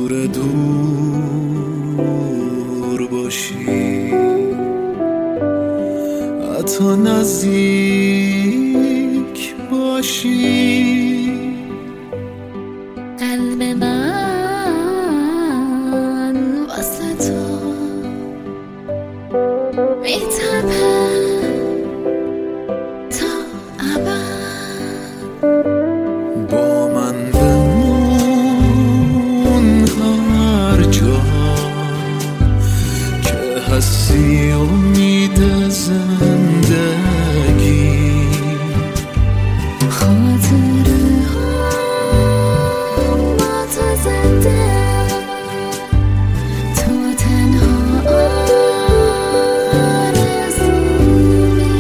دور دور باشی، حتی نزدیک باشی. قلب من واسه تو میتپه تا ابد. با من بمون هر جا که هستی، امید زندگی. خاطره هم با تو زنده، تو تنها آرزومی.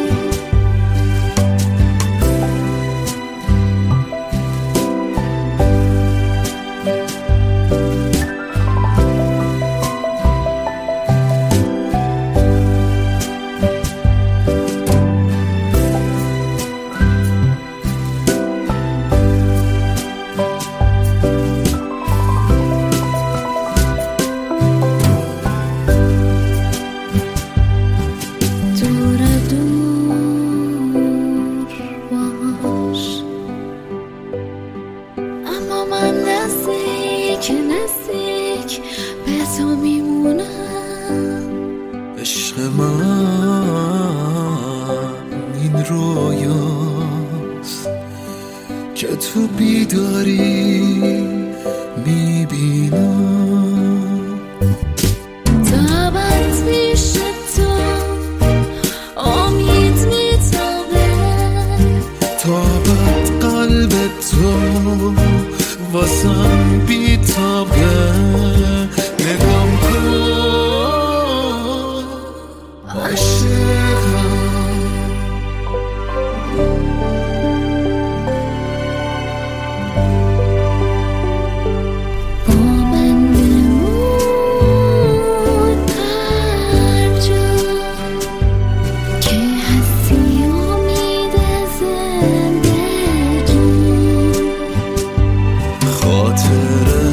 اما من نزدیک به تو میمونم. عشق من این رویاست که تو بیداری میبینم. دعوت میشه تو امید میتابه، تا بعد قلب تو واسم بیتابه. نگام کن عاشقم، با من بمون هر جا که هستی، امید زندگی. خاطره